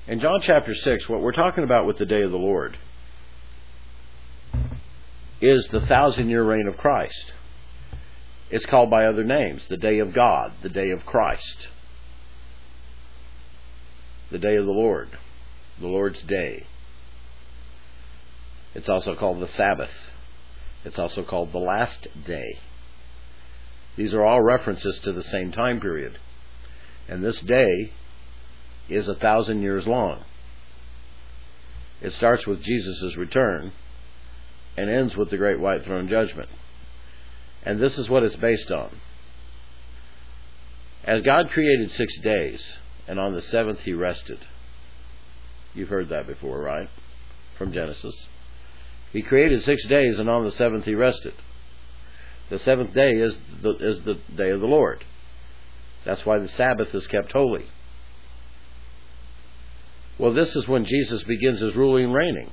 In John chapter 6, what we're talking about with the day of the Lord is the 1,000-year reign of Christ. It's called by other names: the day of God, the day of Christ, the day of the Lord, the Lord's day. It's also called the Sabbath. It's also called the last day. These are all references to the same time period. And this day is 1,000 years long. It starts with Jesus' return and ends with the great white throne judgment. And this is what it's based on. As God created 6 days, and on the 7th He rested. You've heard that before, right? From Genesis. He created 6 days, and on the 7th He rested. The 7th day is the day of the Lord. That's why the Sabbath is kept holy. Well, this is when Jesus begins His ruling and reigning.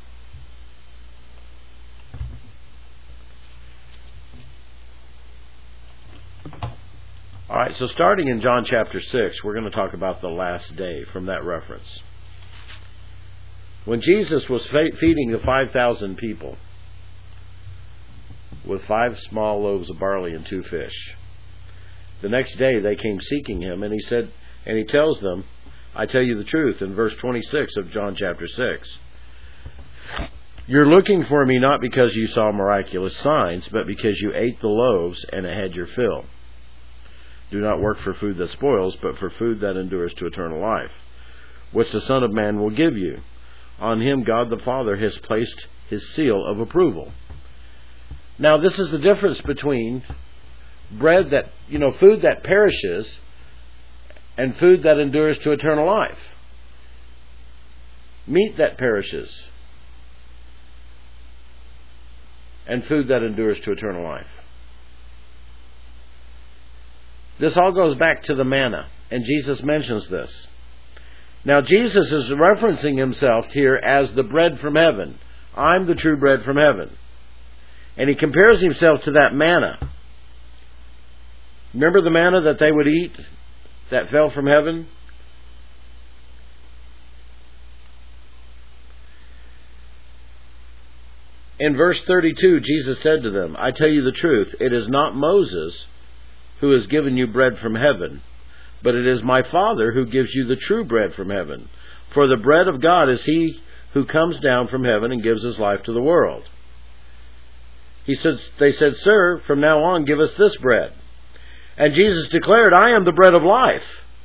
All right, so starting in John chapter 6, we're going to talk about the last day from that reference. When Jesus was feeding the 5,000 people with 5 small loaves of barley and 2 fish, the next day they came seeking Him, and He tells them, I tell you the truth, in verse 26 of John chapter 6. You're looking for me not because you saw miraculous signs, but because you ate the loaves and had your fill. Do not work for food that spoils, but for food that endures to eternal life, which the Son of Man will give you. On Him God the Father has placed His seal of approval. Now, this is the difference between bread that, food that perishes and food that endures to eternal life. Meat that perishes and food that endures to eternal life. This all goes back to the manna, and Jesus mentions this. Now, Jesus is referencing Himself here as the bread from heaven. I'm the true bread from heaven. And He compares Himself to that manna. Remember the manna that they would eat that fell from heaven? In verse 32, Jesus said to them, I tell you the truth, it is not Moses who has given you bread from heaven, but it is my Father who gives you the true bread from heaven. For the bread of God is He who comes down from heaven and gives His life to the world. They said, Sir, from now on give us this bread. And Jesus declared, I am the bread of life.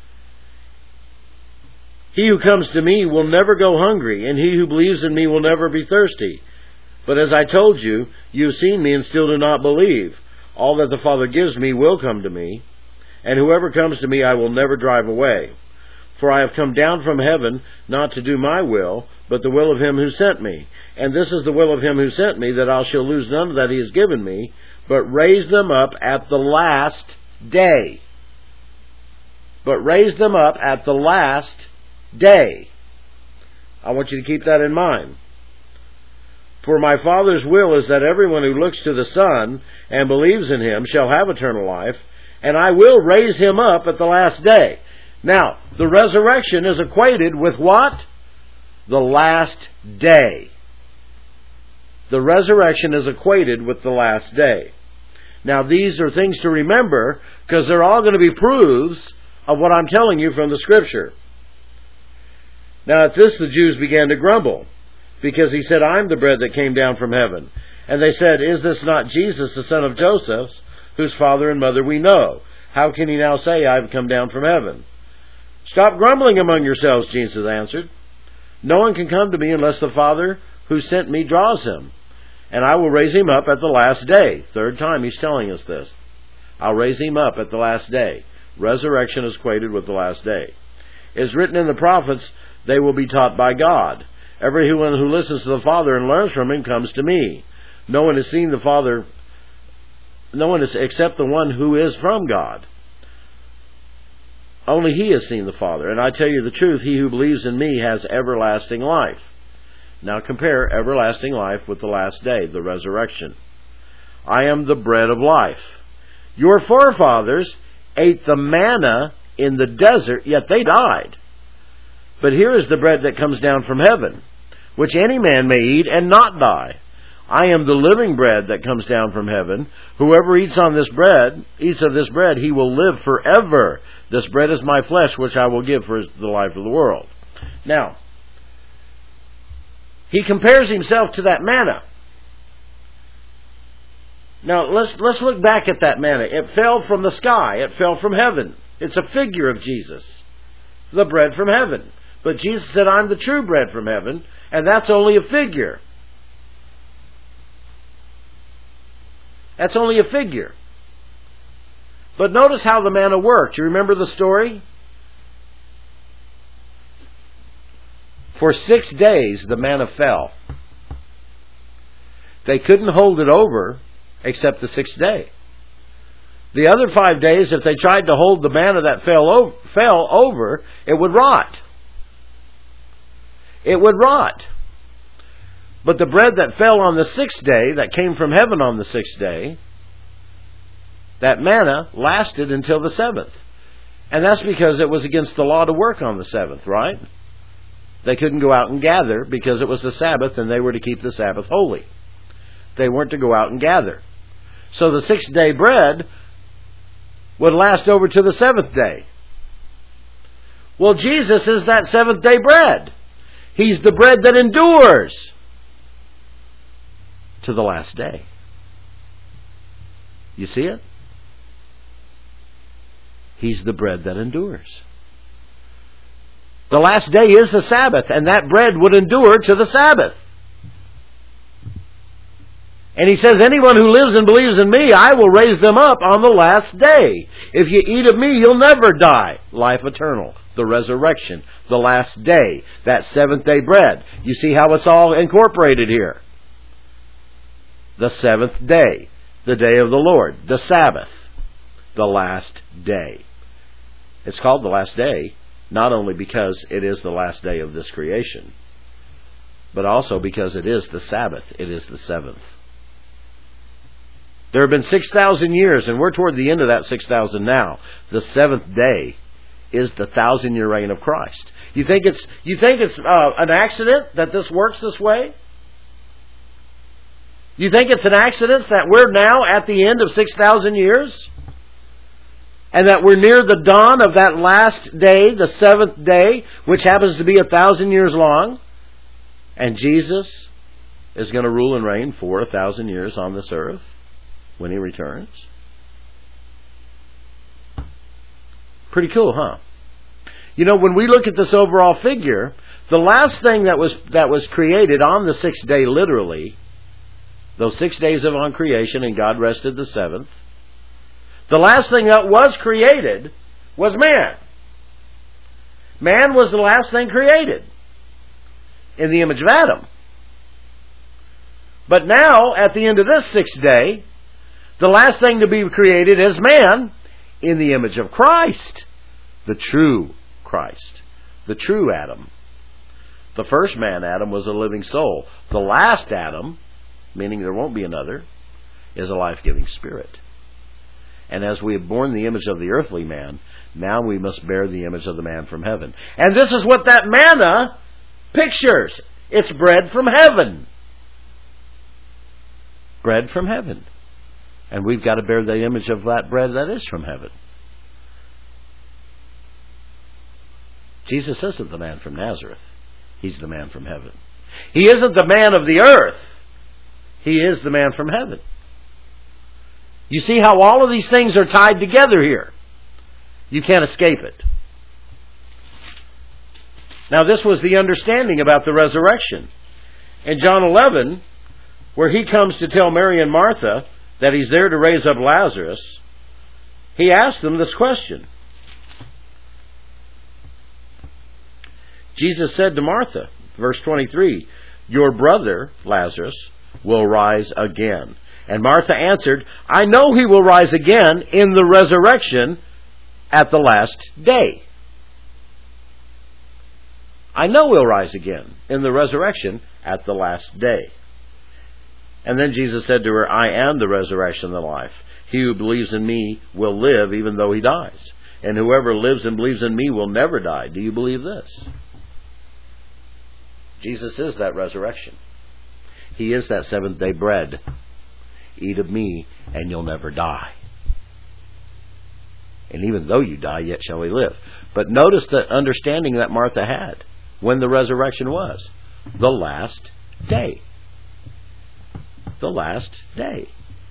He who comes to me will never go hungry, and he who believes in me will never be thirsty. But as I told you, you have seen me and still do not believe. All that the Father gives me will come to me, and whoever comes to me I will never drive away. For I have come down from heaven not to do my will, but the will of Him who sent me. And this is the will of Him who sent me, that I shall lose none that He has given me, but raise them up at the last day. But raise them up at the last day. I want you to keep that in mind. For my Father's will is that everyone who looks to the Son and believes in Him shall have eternal life, and I will raise him up at the last day. Now, the resurrection is equated with what? The last day. The resurrection is equated with the last day. Now, these are things to remember, because they're all going to be proofs of what I'm telling you from the Scripture. Now, at this the Jews began to grumble, because He said, I'm the bread that came down from heaven. And they said, Is this not Jesus, the son of Joseph, whose father and mother we know? How can He now say, I have come down from heaven? Stop grumbling among yourselves, Jesus answered. No one can come to me unless the Father who sent me draws him. And I will raise him up at the last day. Third time He's telling us this. I'll raise him up at the last day. Resurrection is equated with the last day. It's written in the prophets, they will be taught by God. Everyone who listens to the Father and learns from Him comes to me. No one has seen the Father, no one is except the one who is from God. Only He has seen the Father. And I tell you the truth, he who believes in me has everlasting life. Now compare everlasting life with the last day, the resurrection. I am the bread of life. Your forefathers ate the manna in the desert, yet they died. But here is the bread that comes down from heaven, which any man may eat and not die. I am the living bread that comes down from heaven. Whoever eats of this bread, he will live forever. This bread is my flesh, which I will give for the life of the world. Now, he compares himself to that manna. Now, let's look back at that manna. It fell from the sky. It fell from heaven. It's a figure of Jesus, the bread from heaven. But Jesus said, I'm the true bread from heaven, and that's only a figure. That's only a figure. But notice how the manna worked. You remember the story? For 6 days the manna fell. They couldn't hold it over except the 6th day. The other 5 days, if they tried to hold the manna that fell over, it would rot. It would rot. But the bread that fell on the 6th day, that came from heaven on the 6th day, that manna lasted until the 7th. And that's because it was against the law to work on the 7th, right? They couldn't go out and gather because it was the Sabbath and they were to keep the Sabbath holy. They weren't to go out and gather. So the 6th day bread would last over to the 7th day. Well, Jesus is that 7th day bread. He's the bread that endures to the last day. You see it? He's the bread that endures. The last day is the Sabbath, and that bread would endure to the Sabbath. And he says, anyone who lives and believes in me, I will raise them up on the last day. If you eat of me, you'll never die. Life eternal. The resurrection. The last day. That 7th day bread. You see how it's all incorporated here. The 7th day. The day of the Lord. The Sabbath. The last day. It's called the last day, not only because it is the last day of this creation, but also because it is the Sabbath. It is the 7th. There have been 6,000 years, and we're toward the end of that 6,000 now. The 7th day is the 1,000-year reign of Christ. You think it's an accident that this works this way? You think it's an accident that we're now at the end of 6,000 years? And that we're near the dawn of that last day, the 7th day, which happens to be 1,000 years long? And Jesus is going to rule and reign for 1,000 years on this earth when He returns. Pretty cool, huh? You know, when we look at this overall figure, the last thing that was created on the 6th day, literally, those 6 days of on creation, and God rested the 7th, the last thing that was created was man. Man was the last thing created in the image of Adam. But now, at the end of this 6th day, the last thing to be created is man in the image of Christ, the true Christ, the true Adam. The first man, Adam, was a living soul. The last Adam, meaning there won't be another, is a life-giving spirit. And as we have borne the image of the earthly man, now we must bear the image of the man from heaven. And this is what that manna pictures. It's bread from heaven. Bread from heaven. And we've got to bear the image of that bread that is from heaven. Jesus isn't the man from Nazareth. He's the man from heaven. He isn't the man of the earth. He is the man from heaven. You see how all of these things are tied together here. You can't escape it. Now, this was the understanding about the resurrection. In John 11, where He comes to tell Mary and Martha that He's there to raise up Lazarus, He asked them this question. Jesus said to Martha, verse 23, your brother, Lazarus, will rise again. And Martha answered, I know he will rise again in the resurrection at the last day. I know he'll rise again in the resurrection at the last day. And then Jesus said to her, I am the resurrection and the life. He who believes in me will live even though he dies. And whoever lives and believes in me will never die. Do you believe this? Jesus is that resurrection. He is that seventh-day bread. Eat of me, and you'll never die. And even though you die, yet shall we live. But notice the understanding that Martha had when the resurrection was. The last day. The last day.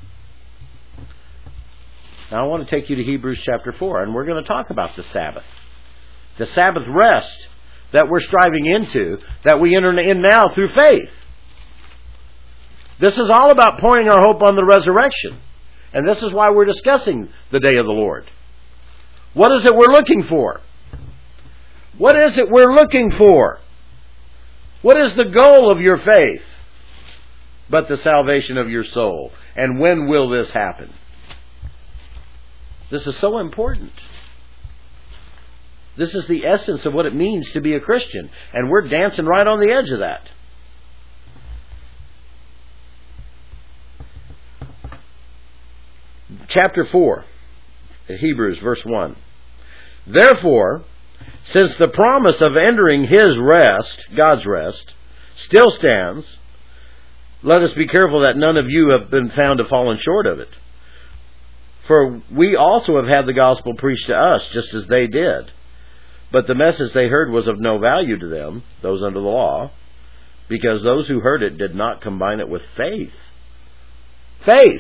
Now I want to take you to Hebrews chapter 4, and we're going to talk about the Sabbath. The Sabbath rest that we're striving into, that we enter in now through faith. This is all about pouring our hope on the resurrection. And this is why we're discussing the day of the Lord. What is it we're looking for? What is it we're looking for? What is the goal of your faith? But the salvation of your soul. And when will this happen? This is so important. This is the essence of what it means to be a Christian. And we're dancing right on the edge of that. Chapter 4, Hebrews, verse 1. Therefore, since the promise of entering His rest, God's rest, still stands, let us be careful that none of you have been found to fallen short of it. For we also have had the gospel preached to us, just as they did. But the message they heard was of no value to them, those under the law, because those who heard it did not combine it with faith. Faith!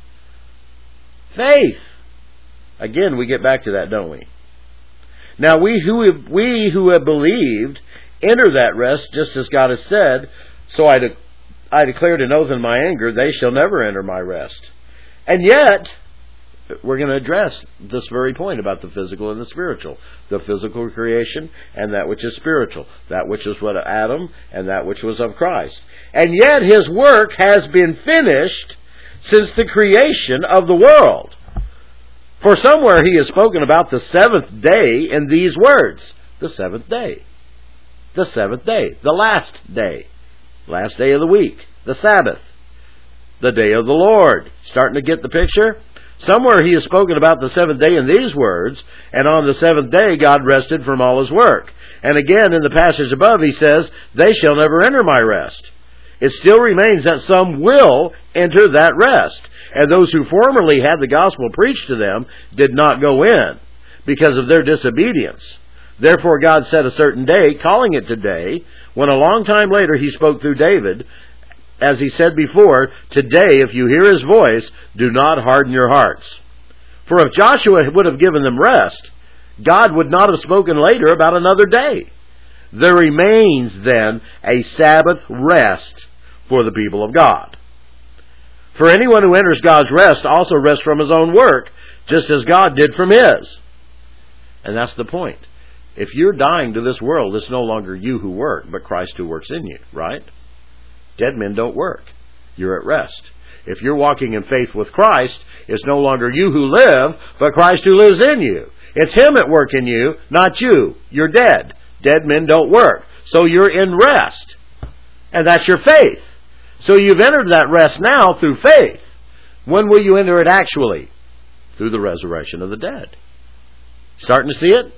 Faith! Again, we get back to that, don't we? Now we who have believed enter that rest, just as God has said, so I declared an oath in my anger, they shall never enter my rest. And yet, we're going to address this very point about the physical and the spiritual. The physical creation and that which is spiritual. That which is what of Adam and that which was of Christ. And yet His work has been finished since the creation of the world. For somewhere He has spoken about the seventh day in these words. The seventh day. The seventh day. The last day. Last day of the week. The Sabbath. The day of the Lord. Starting to get the picture? Somewhere He has spoken about the seventh day in these words, and on the seventh day God rested from all His work. And again in the passage above He says, they shall never enter my rest. It still remains that some will enter that rest. And those who formerly had the gospel preached to them did not go in because of their disobedience. Therefore God set a certain day, calling it today, when a long time later He spoke through David, as He said before, today if you hear His voice, do not harden your hearts. For if Joshua would have given them rest, God would not have spoken later about another day. There remains then a Sabbath rest for the people of God. For anyone who enters God's rest also rests from his own work, just as God did from His. And that's the point. If you're dying to this world, it's no longer you who work, but Christ who works in you, right? Dead men don't work. You're at rest. If you're walking in faith with Christ, it's no longer you who live, but Christ who lives in you. It's Him at work in you, not you. You're dead. Dead men don't work. So you're in rest. And that's your faith. So you've entered that rest now through faith. When will you enter it actually? Through the resurrection of the dead. Starting to see it?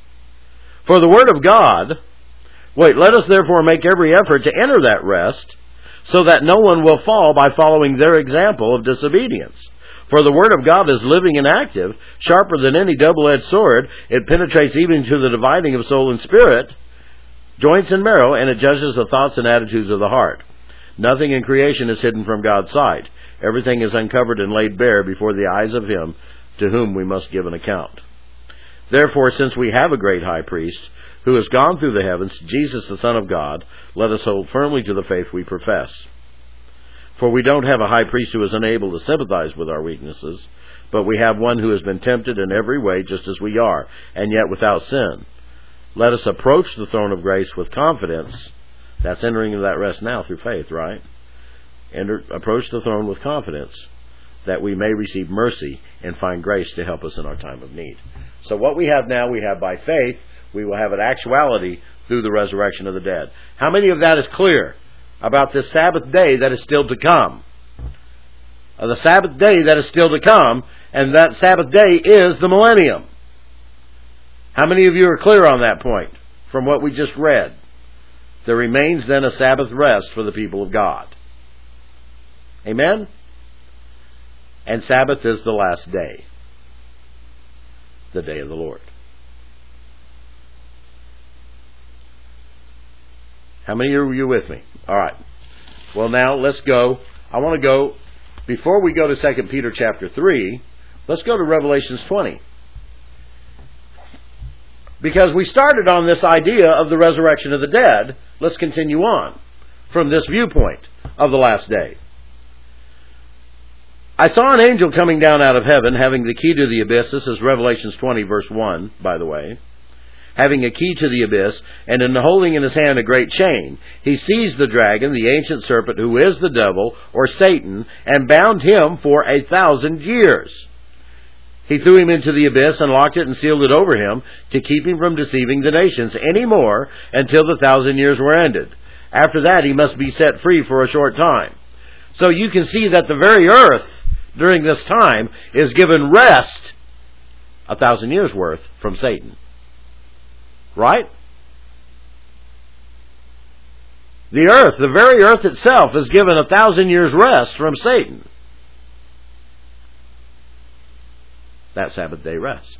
For the Word of God, let us therefore make every effort to enter that rest, so that no one will fall by following their example of disobedience. For the Word of God is living and active, sharper than any double-edged sword. It penetrates even to the dividing of soul and spirit, joints and marrow, and it judges the thoughts and attitudes of the heart. Nothing in creation is hidden from God's sight. Everything is uncovered and laid bare before the eyes of Him to whom we must give an account. Therefore, since we have a great high priest who has gone through the heavens, Jesus the Son of God, let us hold firmly to the faith we profess. For we don't have a high priest who is unable to sympathize with our weaknesses, but we have one who has been tempted in every way just as we are, and yet without sin. Let us approach the throne of grace with confidence. That's entering into that rest now through faith, right? Approach the throne with confidence, that we may receive mercy and find grace to help us in our time of need. So what we have now, we have by faith. We will have an actuality through the resurrection of the dead. How many of that is clear about this Sabbath day that is still to come? The Sabbath day that is still to come, and that Sabbath day is the millennium. How many of you are clear on that point from what we just read? There remains then a Sabbath rest for the people of God. Amen? And Sabbath is the last day. The day of the Lord. How many are you with me? All right. Well, now let's go. I want to go, before we go to 2 Peter chapter 3, let's go to Revelations 20. Because we started on this idea of the resurrection of the dead, let's continue on from this viewpoint of the last day. I saw an angel coming down out of heaven, having the key to the abyss. This is Revelations 20, verse 1, by the way. Having a key to the abyss, and holding in his hand a great chain. He seized the dragon, the ancient serpent, who is the devil, or Satan, and bound him for 1,000 years. He threw him into the abyss and locked it and sealed it over him to keep him from deceiving the nations any more until the 1,000 years were ended. After that, he must be set free for a short time. So you can see that the very earth during this time is given rest, 1,000 years worth, from Satan. Right? The earth, the very earth itself, is given 1,000 years rest from Satan. That Sabbath day rest.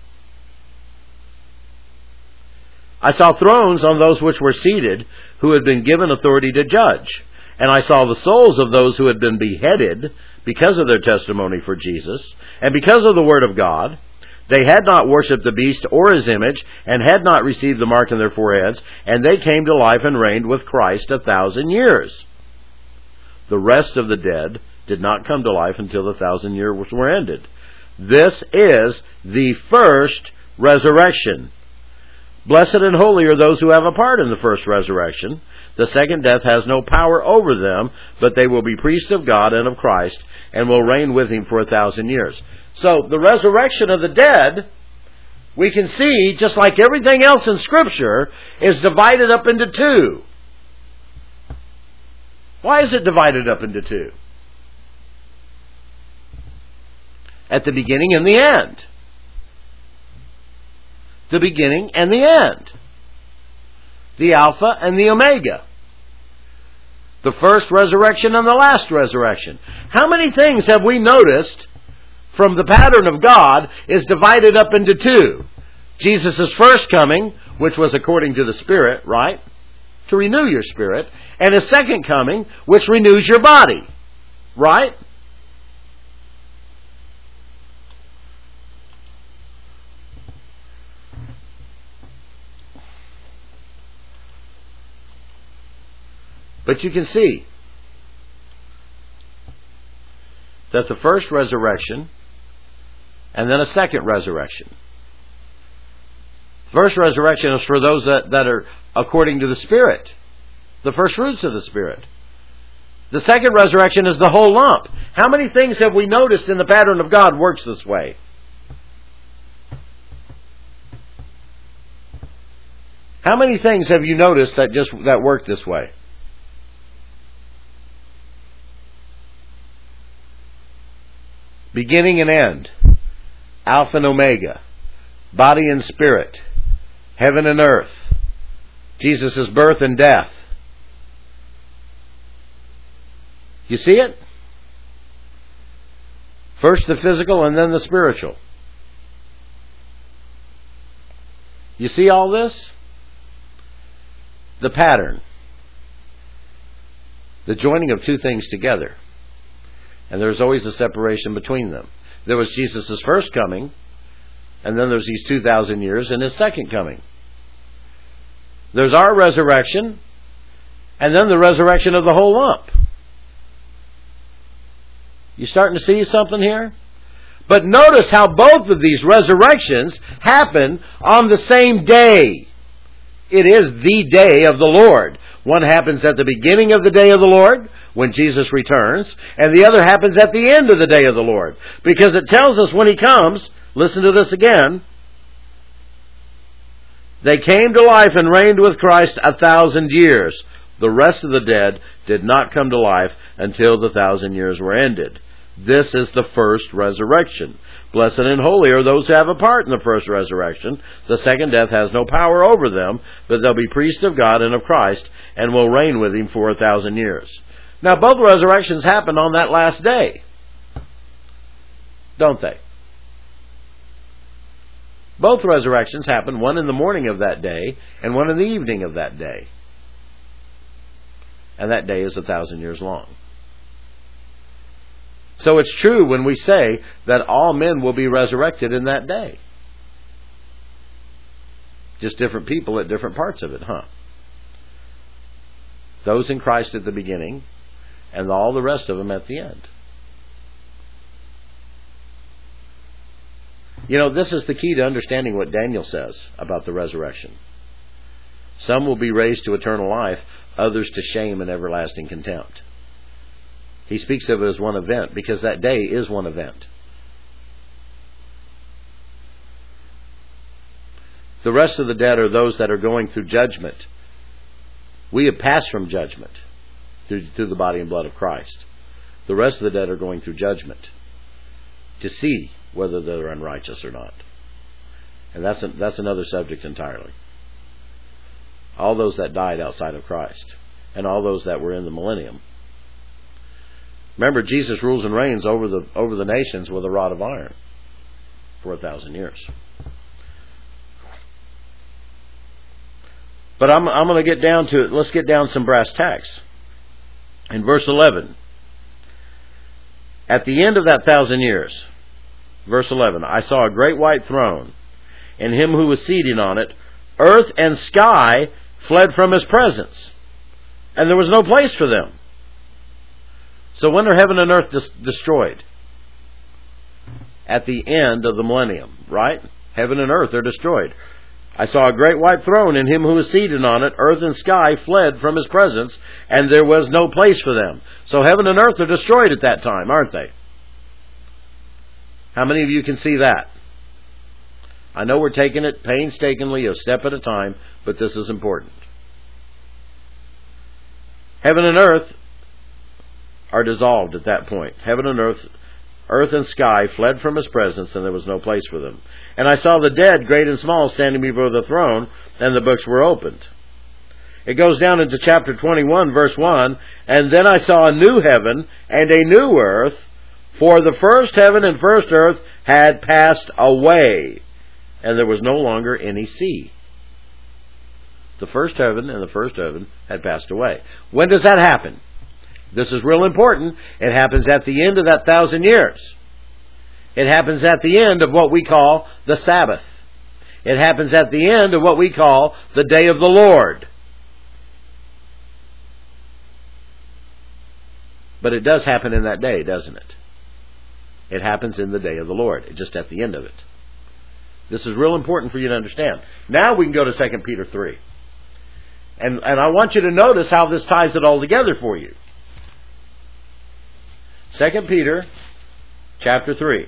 I saw thrones on those which were seated, who had been given authority to judge. And I saw the souls of those who had been beheaded because of their testimony for Jesus, and because of the word of God. They had not worshipped the beast or his image, and had not received the mark on their foreheads, and they came to life and reigned with Christ 1,000 years. The rest of the dead did not come to life until the 1,000 years were ended. This is the first resurrection. Blessed and holy are those who have a part in the first resurrection. The second death has no power over them, but they will be priests of God and of Christ, and will reign with him for 1,000 years. So, the resurrection of the dead, we can see, just like everything else in Scripture, is divided up into two. Why is it divided up into two? At the beginning and the end. The beginning and the end. The Alpha and the Omega. The first resurrection and the last resurrection. How many things have we noticed from the pattern of God is divided up into two? Jesus' first coming, which was according to the Spirit, right? To renew your spirit. And His second coming, which renews your body. Right? But you can see that the first resurrection and then a second resurrection. First resurrection is for those that are according to the Spirit, the first fruits of the Spirit. The second resurrection is the whole lump. How many things have we noticed in the pattern of God works this way? How many things have you noticed that work this way? Beginning and end, Alpha and Omega, body and spirit, heaven and earth, Jesus' birth and death. You see it? First the physical and then the spiritual. You see all this? The pattern. The joining of two things together. And there's always a separation between them. There was Jesus' first coming, and then there's these 2,000 years in His second coming. There's our resurrection, and then the resurrection of the whole lump. You starting to see something here? But notice how both of these resurrections happen on the same day. It is the day of the Lord. One happens at the beginning of the day of the Lord, when Jesus returns, and the other happens at the end of the day of the Lord. Because it tells us when He comes, listen to this again, they came to life and reigned with Christ 1,000 years. The rest of the dead did not come to life until the 1,000 years were ended. This is the first resurrection. Blessed and holy are those who have a part in the first resurrection. The second death has no power over them, but they'll be priests of God and of Christ, and will reign with Him for 1,000 years. Now, both resurrections happened on that last day, don't they? Both resurrections happened, one in the morning of that day, and one in the evening of that day. And that day is 1,000 years long. So it's true when we say that all men will be resurrected in that day. Just different people at different parts of it, huh? Those in Christ at the beginning, and all the rest of them at the end. You know, this is the key to understanding what Daniel says about the resurrection. Some will be raised to eternal life, others to shame and everlasting contempt. He speaks of it as one event because that day is one event. The rest of the dead are those that are going through judgment. We have passed from judgment through the body and blood of Christ. The rest of the dead are going through judgment to see whether they're unrighteous or not. And that's another subject entirely. All those that died outside of Christ and all those that were in the millennium. Remember, Jesus rules and reigns over the nations with a rod of iron for 1,000 years. But I'm going to get down to it. Let's get down some brass tacks. In verse 11, at the end of that 1,000 years, verse 11, I saw a great white throne, and Him who was seated on it. Earth and sky fled from His presence, and there was no place for them. So when are heaven and earth destroyed? At the end of the millennium, right? Heaven and earth are destroyed. I saw a great white throne, and Him who was seated on it. Earth and sky fled from His presence, and there was no place for them. So heaven and earth are destroyed at that time, aren't they? How many of you can see that? I know we're taking it painstakingly, a step at a time, but this is important. Heaven and earth are dissolved at that point. Heaven and earth and sky fled from His presence, and there was no place for them. And I saw the dead, great and small, standing before the throne, and the books were opened. It goes down into chapter 21, verse 1, and then I saw a new heaven and a new earth, for the first heaven and first earth had passed away, and there was no longer any sea. The first heaven and the first heaven had passed away. When does that happen? This is real important. It happens at the end of that 1,000 years. It happens at the end of what we call the Sabbath. It happens at the end of what we call the day of the Lord. But it does happen in that day, doesn't it? It happens in the day of the Lord, just at the end of it. This is real important for you to understand. Now we can go to 2 Peter 3. And I want you to notice how this ties it all together for you. 2 Peter chapter 3.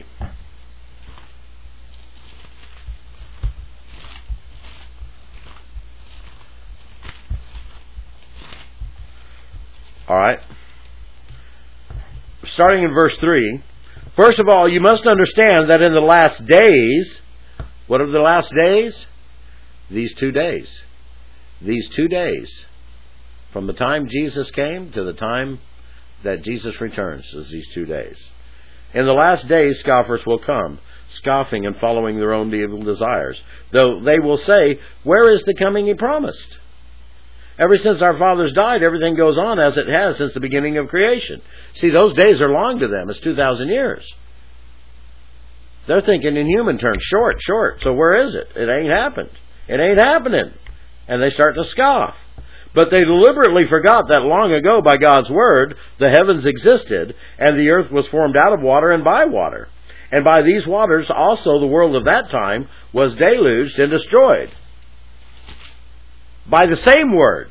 All right. Starting in verse 3. First of all, you must understand that in the last days, what are the last days? These 2 days. These 2 days. From the time Jesus came to the time that Jesus returns is these 2 days. In the last days, scoffers will come, scoffing and following their own evil desires. Though they will say, where is the coming He promised? Ever since our fathers died, everything goes on as it has since the beginning of creation. See, those days are long to them. It's 2,000 years. They're thinking in human terms, short. So where is it? It ain't happened. It ain't happening. And they start to scoff. But they deliberately forgot that long ago by God's word, the heavens existed, and the earth was formed out of water and by water. And by these waters also the world of that time was deluged and destroyed. By the same word.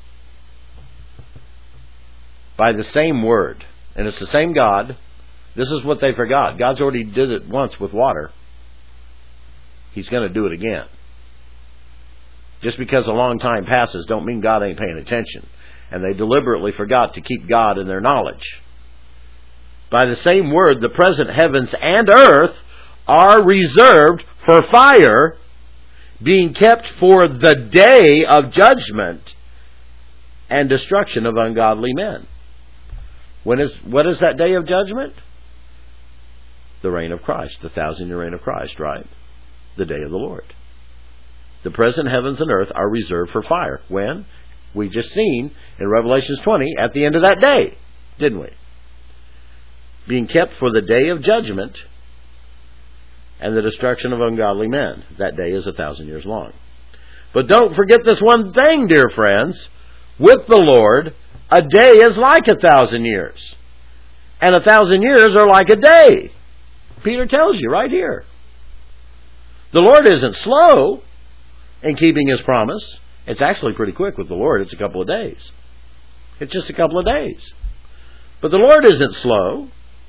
By the same word. And it's the same God. This is what they forgot. God's already did it once with water. He's going to do it again. Just because a long time passes don't mean God ain't paying attention. And they deliberately forgot to keep God in their knowledge. By the same word, the present heavens and earth are reserved for fire, being kept for the day of judgment and destruction of ungodly men. What is that day of judgment? The reign of Christ, the 1,000-year reign of Christ, right? The day of the Lord. The present heavens and earth are reserved for fire. When? We just seen in Revelation 20 at the end of that day, didn't we? Being kept for the day of judgment and the destruction of ungodly men. That day is 1,000 years long. But don't forget this one thing, dear friends. With the Lord, a day is like 1,000 years. And 1,000 years are like a day. Peter tells you right here. The Lord isn't slow in keeping His promise. It's actually pretty quick with the Lord. It's a couple of days. It's just a couple of days. But the Lord isn't slow,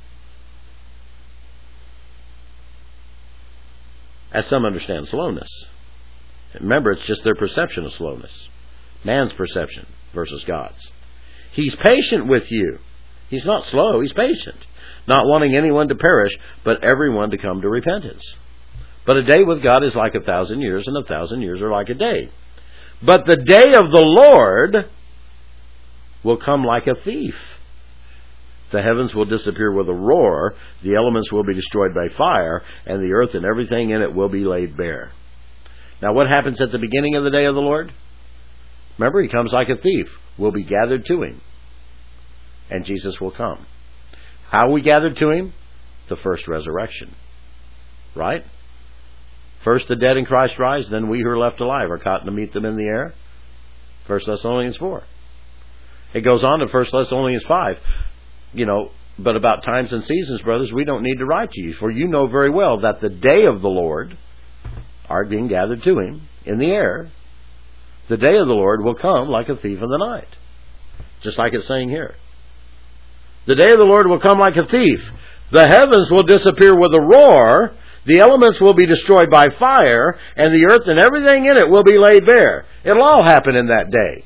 as some understand slowness. Remember, it's just their perception of slowness. Man's perception versus God's. He's patient with you. He's not slow, He's patient. Not wanting anyone to perish, but everyone to come to repentance. But a day with God is like 1,000 years, and 1,000 years are like a day. But the day of the Lord will come like a thief. The heavens will disappear with a roar, the elements will be destroyed by fire, and the earth and everything in it will be laid bare. Now what happens at the beginning of the day of the Lord? Remember, He comes like a thief. We'll be gathered to Him. And Jesus will come. How are we gathered to Him? The first resurrection. Right? First the dead in Christ rise, then we who are left alive are caught to meet them in the air. 1 Thessalonians 4. It goes on to 1 Thessalonians 5. But about times and seasons, brothers, we don't need to write to you, for you know very well that the day of the Lord, are being gathered to Him in the air, the day of the Lord will come like a thief in the night. Just like it's saying here. The day of the Lord will come like a thief. The heavens will disappear with a roar. The elements will be destroyed by fire. And the earth and everything in it will be laid bare. It'll all happen in that day.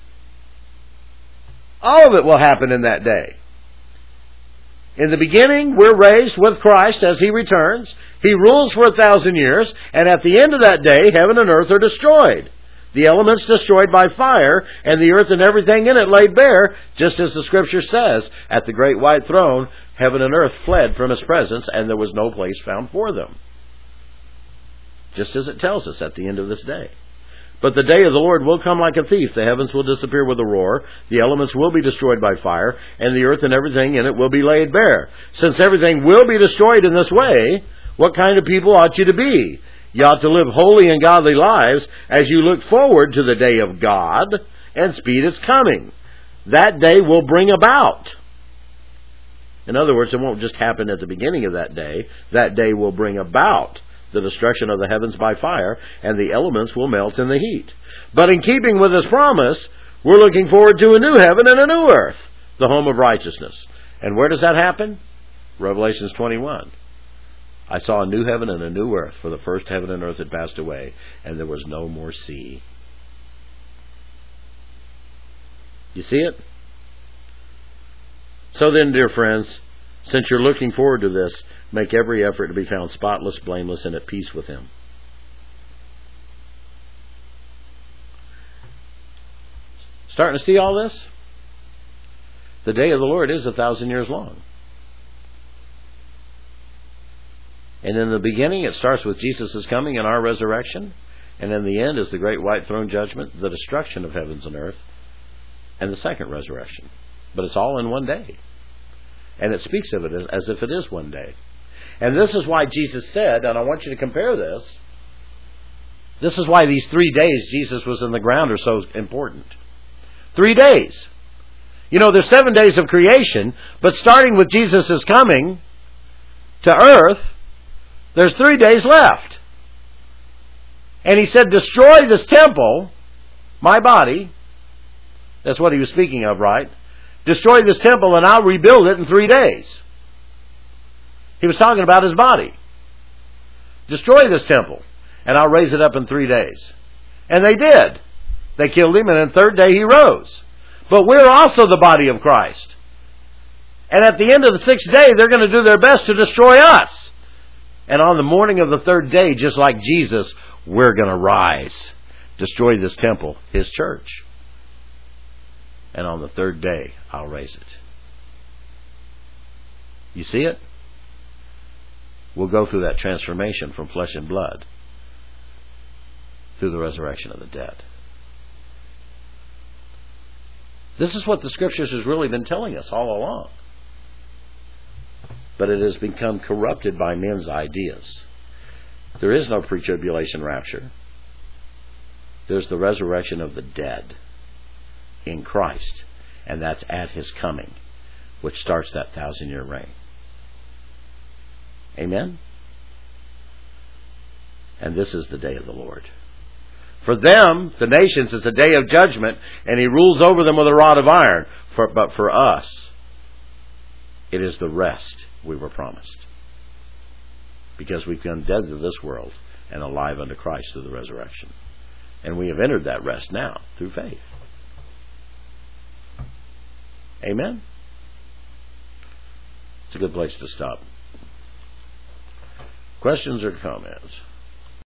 All of it will happen in that day. In the beginning, we're raised with Christ as He returns. He rules for 1,000 years. And at the end of that day, heaven and earth are destroyed. The elements destroyed by fire, and the earth and everything in it laid bare, just as the Scripture says, at the great white throne, heaven and earth fled from His presence, and there was no place found for them. Just as it tells us at the end of this day. But the day of the Lord will come like a thief. The heavens will disappear with a roar, the elements will be destroyed by fire, and the earth and everything in it will be laid bare. Since everything will be destroyed in this way, what kind of people ought you to be? You ought to live holy and godly lives as you look forward to the day of God and speed its coming. That day will bring about. In other words, it won't just happen at the beginning of that day. That day will bring about the destruction of the heavens by fire, and the elements will melt in the heat. But in keeping with His promise, we're looking forward to a new heaven and a new earth, the home of righteousness. And where does that happen? Revelation 21. I saw a new heaven and a new earth, for the first heaven and earth had passed away, and there was no more sea. You see it? So then, dear friends, since you're looking forward to this, make every effort to be found spotless, blameless, and at peace with Him. Starting to see all this? The day of the Lord is 1,000 years long. And in the beginning, it starts with Jesus' coming and our resurrection. And in the end is the great white throne judgment, the destruction of heavens and earth, and the second resurrection. But it's all in one day. And it speaks of it as if it is one day. And this is why Jesus said, and I want you to compare this. This is why these 3 days Jesus was in the ground are so important. 3 days. There's 7 days of creation, but starting with Jesus' coming to earth, there's 3 days left. And He said, destroy this temple, my body. That's what He was speaking of, right? Destroy this temple and I'll rebuild it in 3 days. He was talking about His body. Destroy this temple and I'll raise it up in 3 days. And they did. They killed Him, and on the third day He rose. But we're also the body of Christ. And at the end of the sixth day, they're going to do their best to destroy us. And on the morning of the third day, just like Jesus, we're going to rise, destroy this temple, His church. And on the third day, I'll raise it. You see it? We'll go through that transformation from flesh and blood through the resurrection of the dead. This is what the Scriptures has really been telling us all along. But it has become corrupted by men's ideas. There is no pre-tribulation rapture. There's the resurrection of the dead in Christ. And that's at His coming, which starts that 1,000-year reign. Amen? And this is the day of the Lord. For them, the nations, it's a day of judgment, and He rules over them with a rod of iron. But for us, it is the rest we were promised. Because we've been dead to this world and alive unto Christ through the resurrection. And we have entered that rest now through faith. Amen? It's a good place to stop. Questions or comments?